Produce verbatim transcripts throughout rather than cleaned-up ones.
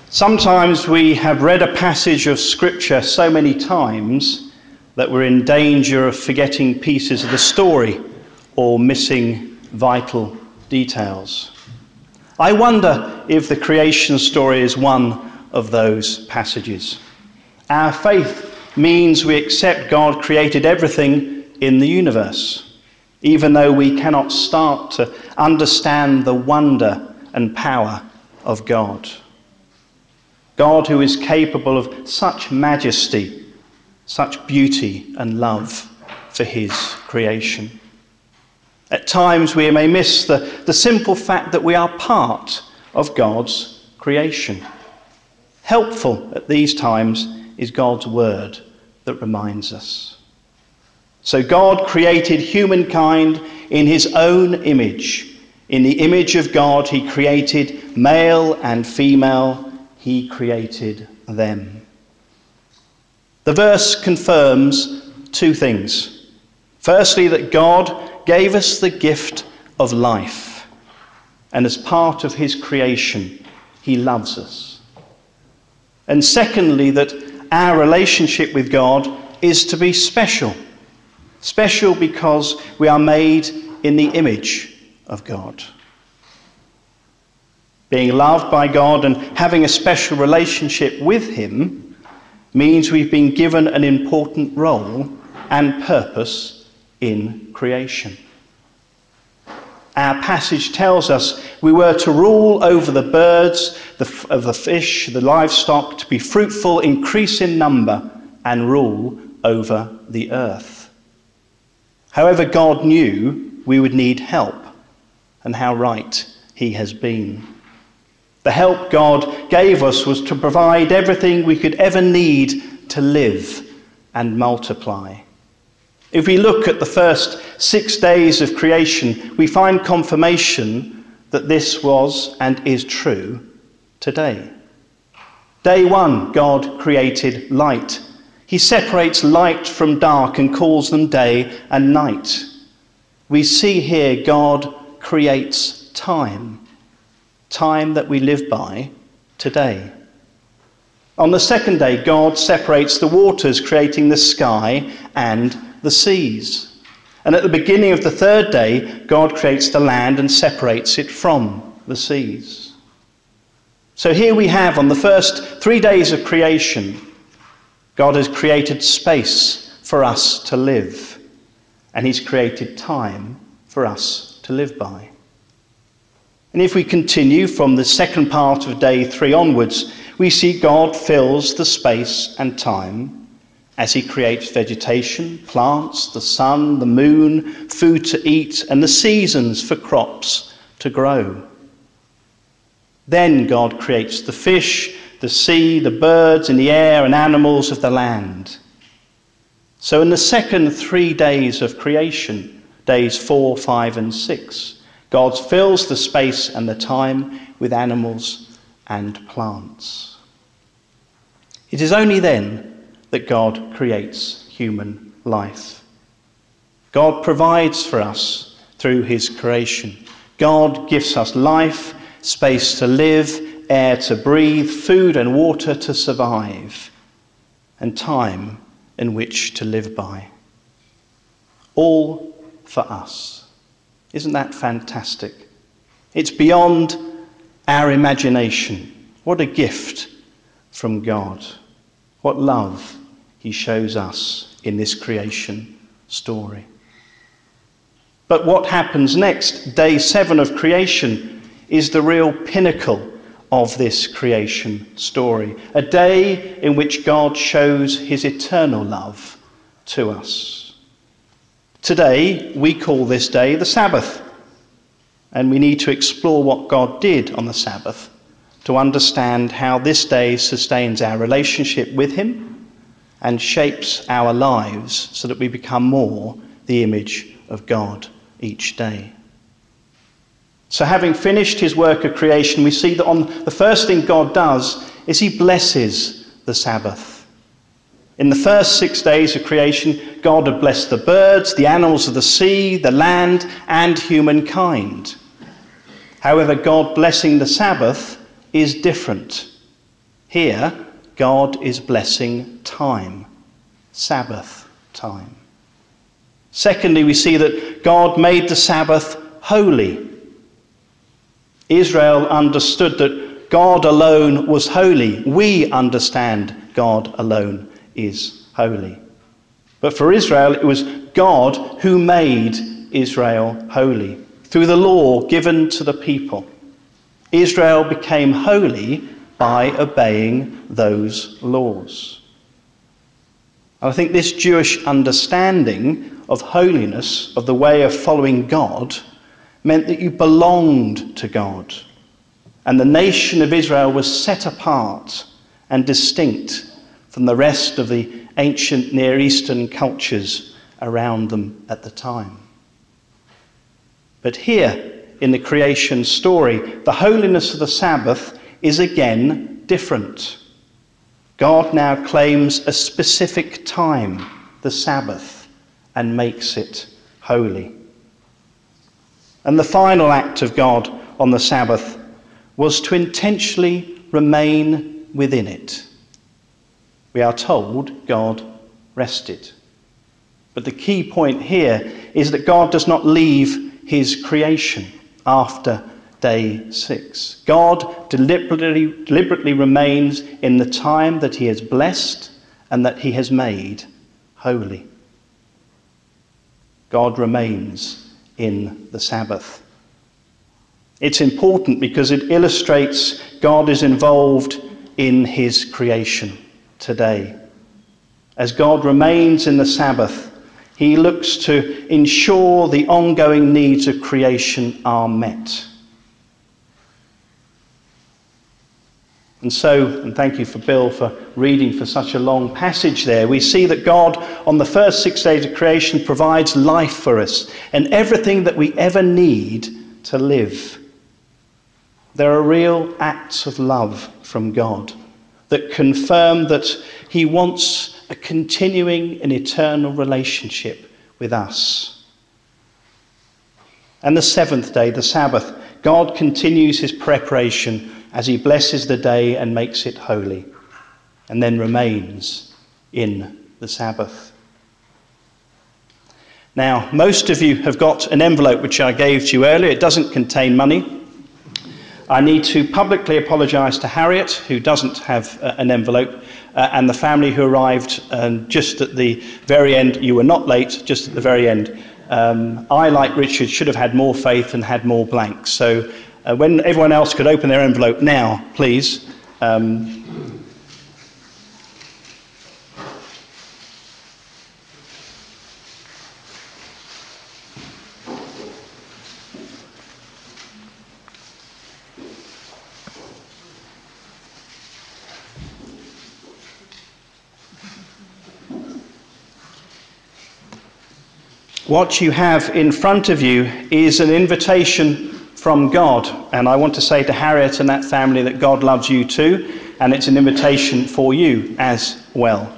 Sometimes we have read a passage of Scripture so many times that we're in danger of forgetting pieces of the story or missing vital details. I wonder if the creation story is one of those passages. Our faith means we accept God created everything in the universe, even though we cannot start to understand the wonder and power of God. God who is capable of such majesty, such beauty and love for his creation. At times we may miss the, the simple fact that we are part of God's creation. Helpful at these times is God's word that reminds us. So God created humankind in his own image. In the image of God he created male and female, he created them. The verse confirms two things. Firstly, that God gave us the gift of life, and as part of his creation, he loves us. And secondly, that our relationship with God is to be special. Special because we are made in the image of God. Being loved by God and having a special relationship with him means we've been given an important role and purpose in creation. Our passage tells us we were to rule over the birds, the, of the fish, the livestock, to be fruitful, increase in number, and rule over the earth. However, God knew we would need help, and how right he has been. The help God gave us was to provide everything we could ever need to live and multiply. If we look at the first six days of creation, we find confirmation that this was and is true today. Day one, God created light. He separates light from dark and calls them day and night. We see here God creates time, time that we live by today. On the second day, God separates the waters, creating the sky and the seas. And at the beginning of the third day, God creates the land and separates it from the seas. So here we have, on the first three days of creation, God has created space for us to live, and he's created time for us to live by. And if we continue from the second part of day three onwards, we see God fills the space and time as he creates vegetation, plants, the sun, the moon, food to eat, and the seasons for crops to grow. Then God creates the fish, the sea, the birds in the air, and animals of the land. So in the second three days of creation, days four, five, and six, God fills the space and the time with animals and plants. It is only then that God creates human life. God provides for us through his creation. God gives us life, space to live, air to breathe, food and water to survive, and time in which to live by. All for us. Isn't that fantastic? It's beyond our imagination. What a gift from God. What love he shows us in this creation story. But what happens next, day seven of creation, is the real pinnacle of this creation story. A day in which God shows his eternal love to us. Today, we call this day the Sabbath. And we need to explore what God did on the Sabbath to understand how this day sustains our relationship with him and shapes our lives so that we become more the image of God each day. So having finished his work of creation, we see that on the first thing God does is he blesses the Sabbath. In the first six days of creation, God had blessed the birds, the animals of the sea, the land, and humankind. However, God blessing the Sabbath is different. Here, God is blessing time, Sabbath time. Secondly, we see that God made the Sabbath holy. Israel understood that God alone was holy. We understand God alone is holy. But for Israel, it was God who made Israel holy. Through the law given to the people, Israel became holy by obeying those laws. And I think this Jewish understanding of holiness, of the way of following God, meant that you belonged to God. And the nation of Israel was set apart and distinct from the rest of the ancient Near Eastern cultures around them at the time. But here, in the creation story, the holiness of the Sabbath is again different. God now claims a specific time, the Sabbath, and makes it holy. And the final act of God on the Sabbath was to intentionally remain within it. We are told God rested. But the key point here is that God does not leave his creation after day six. God deliberately, deliberately remains in the time that he has blessed and that he has made holy. God remains in the Sabbath. It's important because it illustrates God is involved in his creation today. As God remains in the Sabbath, he looks to ensure the ongoing needs of creation are met. And so, and thank you for Bill for reading for such a long passage there, we see that God on the first six days of creation provides life for us and everything that we ever need to live. There are real acts of love from God that confirm that he wants a continuing and eternal relationship with us. And the seventh day, the Sabbath, God continues his preparation as he blesses the day and makes it holy, and then remains in the Sabbath. Now, most of you have got an envelope which I gave to you earlier. It doesn't contain money. I need to publicly apologise to Harriet, who doesn't have uh, an envelope, uh, and the family who arrived um, just at the very end. You were not late, just at the very end. Um, I, like Richard, should have had more faith and had more blanks. So uh, when everyone else could open their envelope now, please. Um, What you have in front of you is an invitation from God. And I want to say to Harriet and that family that God loves you too, and it's an invitation for you as well.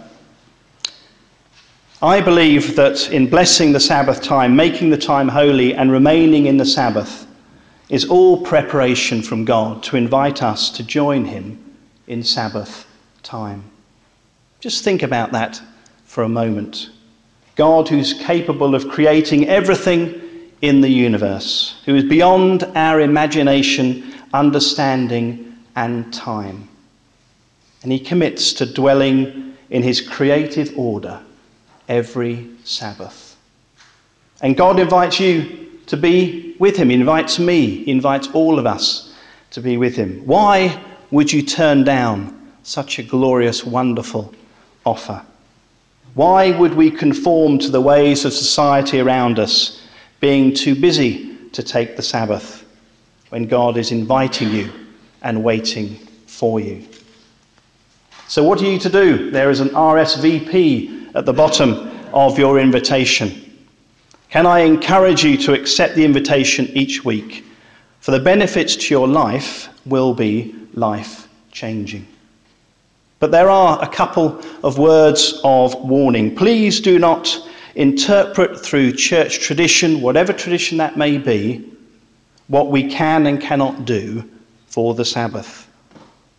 I believe that in blessing the Sabbath time, making the time holy and remaining in the Sabbath is all preparation from God to invite us to join him in Sabbath time. Just think about that for a moment. God, who's capable of creating everything in the universe, who is beyond our imagination, understanding, and time. And he commits to dwelling in his creative order every Sabbath. And God invites you to be with him. He invites me. He invites all of us to be with him. Why would you turn down such a glorious, wonderful offer? Why would we conform to the ways of society around us, being too busy to take the Sabbath, when God is inviting you and waiting for you? So what are you to do? There is an R S V P at the bottom of your invitation. Can I encourage you to accept the invitation each week? For the benefits to your life will be life-changing. But there are a couple of words of warning. Please do not interpret through church tradition, whatever tradition that may be, what we can and cannot do for the Sabbath.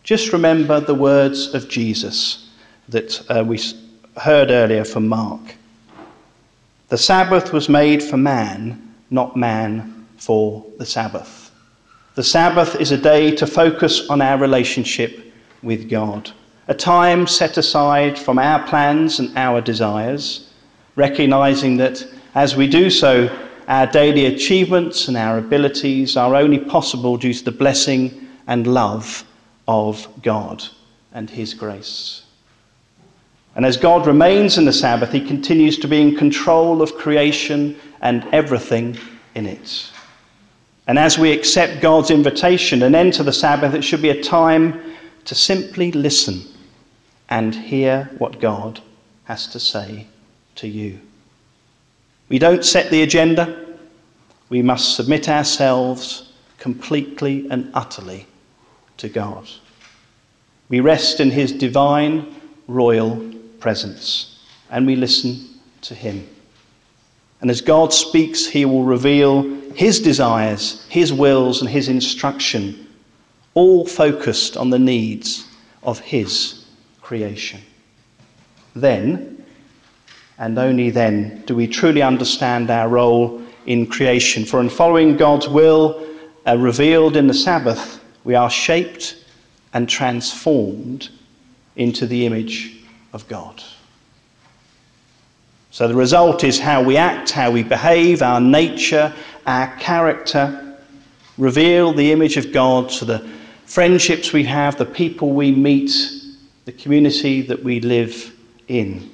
just remember the words of Jesus that uh, we heard earlier from Mark. The Sabbath was made for man, not man for the Sabbath. The Sabbath is a day to focus on our relationship with God, a time set aside from our plans and our desires, recognizing that as we do so, our daily achievements and our abilities are only possible due to the blessing and love of God and his grace. And as God remains in the Sabbath, he continues to be in control of creation and everything in it. And as we accept God's invitation and enter the Sabbath, it should be a time to simply listen and hear what God has to say to you. We don't set the agenda. We must submit ourselves completely and utterly to God. We rest in his divine, royal presence, and we listen to him. And as God speaks, he will reveal his desires, his wills, and his instruction, all focused on the needs of his creation. Then, and only then, do we truly understand our role in creation. For in following God's will uh, revealed in the Sabbath, we are shaped and transformed into the image of God. So the result is how we act, how we behave, our nature, our character, reveal the image of God to the friendships we have, the people we meet, the community that we live in.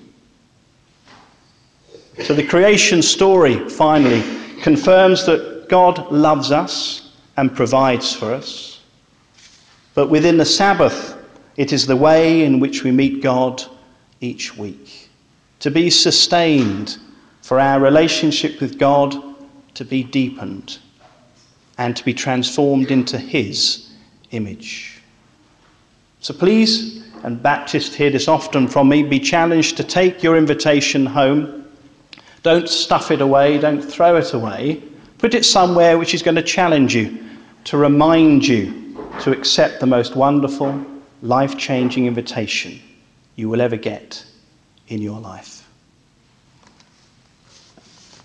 So the creation story, finally, confirms that God loves us and provides for us. But within the Sabbath, it is the way in which we meet God each week. To be sustained, for our relationship with God to be deepened and to be transformed into his image. So please, and Baptists hear this often from me, be challenged to take your invitation home. Don't stuff it away, don't throw it away. Put it somewhere which is going to challenge you, to remind you to accept the most wonderful, life-changing invitation you will ever get in your life.